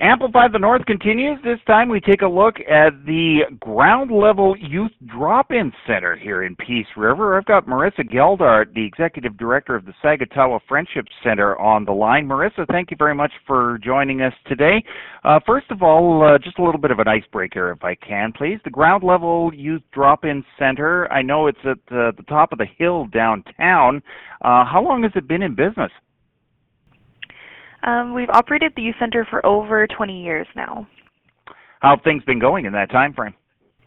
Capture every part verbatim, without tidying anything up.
Amplify the North continues. This time we take a look at the Ground Level Youth Drop-In Center here in Peace River. I've got Marissa Geldart, the Executive Director of the Sagatawa Friendship Center, on the line. Marissa, thank you very much for joining us today. Uh, first of all, uh, just a little bit of an icebreaker, if I can, please. The Ground Level Youth Drop-In Center, I know it's at uh, the top of the hill downtown. Uh, how long has it been in business? Um, we've operated the youth center for over twenty years now. How have things been going in that time frame?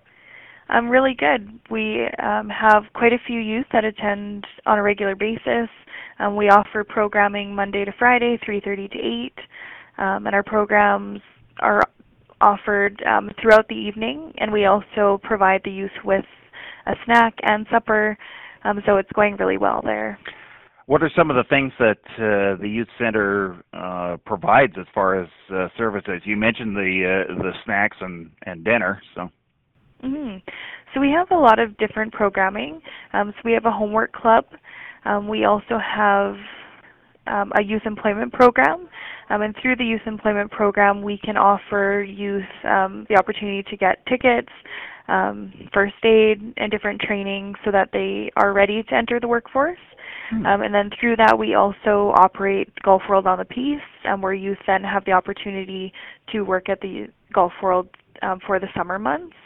Um, really good. We um, have quite a few youth that attend on a regular basis. Um, we offer programming Monday to Friday, three thirty to eight, um, and our programs are offered um, throughout the evening, and we also provide the youth with a snack and supper, um, so it's going really well there. What are some of the things that uh, the youth center uh, provides as far as uh, services? You mentioned the uh, the snacks and, and dinner. So, mm-hmm. so we have a lot of different programming. Um, so we have a homework club. Um, we also have um, a youth employment program, um, and through the youth employment program, we can offer youth um, the opportunity to get tickets, um, first aid, and different training so that they are ready to enter the workforce. Um, and then through that, we also operate Golf World on the Peace, um, where youth then have the opportunity to work at the Golf World um, for the summer months.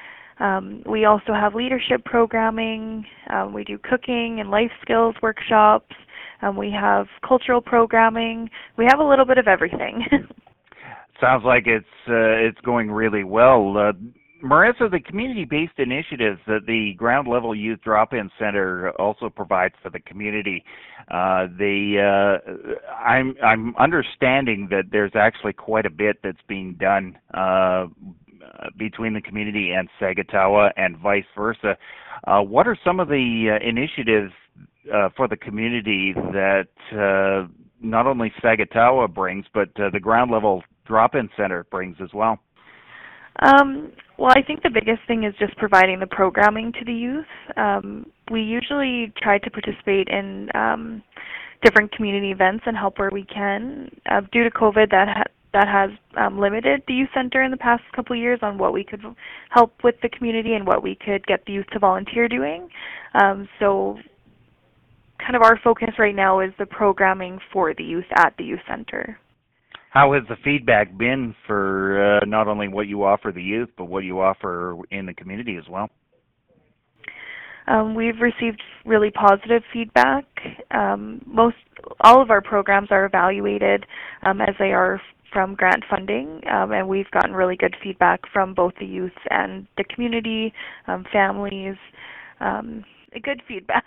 Um, we also have leadership programming. Um, we do cooking and life skills workshops. Um, we have cultural programming. We have a little bit of everything. Sounds like it's uh, it's going really well. Uh, Marissa, the community-based initiatives that the Ground Level Youth Drop-In Center also provides for the community, uh, the uh, I'm I'm understanding that there's actually quite a bit that's being done uh, between the community and Sagatawa and vice versa. Uh, what are some of the uh, initiatives uh, for the community that uh, not only Sagatawa brings, but uh, the Ground Level Drop-In Center brings as well? Um, well, I think the biggest thing is just providing the programming to the youth. Um, we usually try to participate in um, different community events and help where we can. Uh, due to COVID, that ha that has um, limited the youth center in the past couple of years on what we could help with the community and what we could get the youth to volunteer doing. Um, so kind of our focus right now is the programming for the youth at the youth center. How has the feedback been for uh, not only what you offer the youth, but what you offer in the community as well? Um, we've received really positive feedback. Um, most, all of our programs are evaluated um, as they are from grant funding, um, and we've gotten really good feedback from both the youth and the community, um, families. Um, good feedback.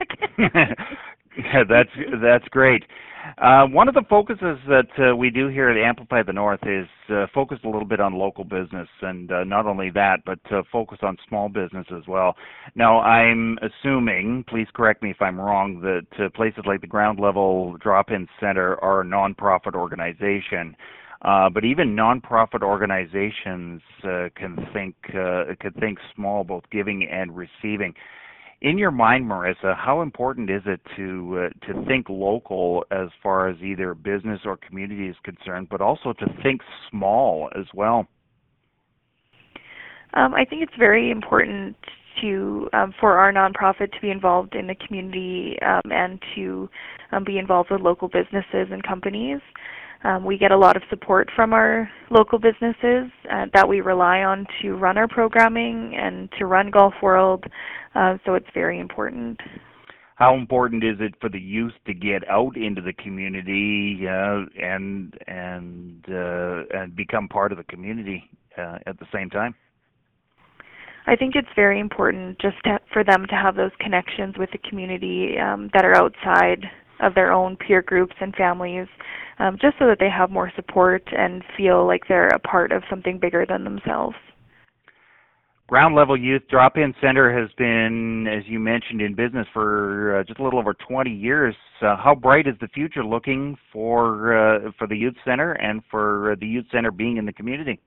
that's that's great. Uh, one of the focuses that uh, we do here at Amplify the North is uh, focus a little bit on local business, and uh, not only that, but uh, focus on small business as well. Now, I'm assuming, please correct me if I'm wrong, that uh, places like the Ground Level Drop-In Center are a nonprofit organization. Uh, but even nonprofit organizations uh, can think uh, can think small, both giving and receiving. In your mind, Marissa, how important is it to uh, to think local as far as either business or community is concerned, but also to think small as well? Um, I think it's very important to um, for our nonprofit to be involved in the community um, and to um, be involved with local businesses and companies. Um, we get a lot of support from our local businesses uh, that we rely on to run our programming and to run Golf World, uh, so it's very important. How important is it for the youth to get out into the community uh, and and uh, and become part of the community uh, at the same time? I think it's very important just to, for them to have those connections with the community um, that are outside of their own peer groups and families, um, just so that they have more support and feel like they're a part of something bigger than themselves. Ground Level Youth Drop-In Center has been, as you mentioned, in business for uh, just a little over twenty years. Uh, how bright is the future looking for uh, for the Youth Center and for uh, the Youth Center being in the community?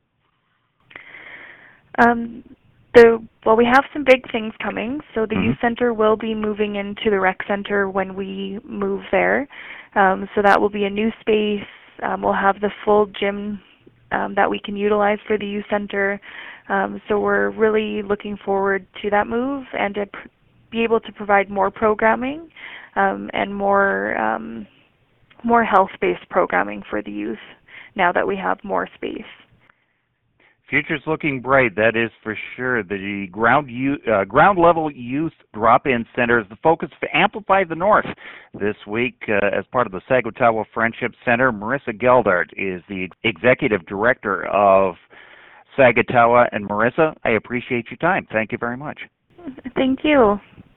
Um, the, well, we have some big things coming. So the mm-hmm. Youth Center will be moving into the Rec Center when we move there. Um, so that will be a new space. Um, we'll have the full gym um, that we can utilize for the youth center. Um, so we're really looking forward to that move and to pr- be able to provide more programming um, and more um, more health-based programming for the youth now that we have more space. Future's looking bright, that is for sure. The ground youth, uh, ground level youth drop-in center is the focus for Amplify the North. This week, uh, as part of the Sagotawa Friendship Center, Marissa Geldart is the executive director of Sagotawa. And Marissa, I appreciate your time. Thank you very much. Thank you.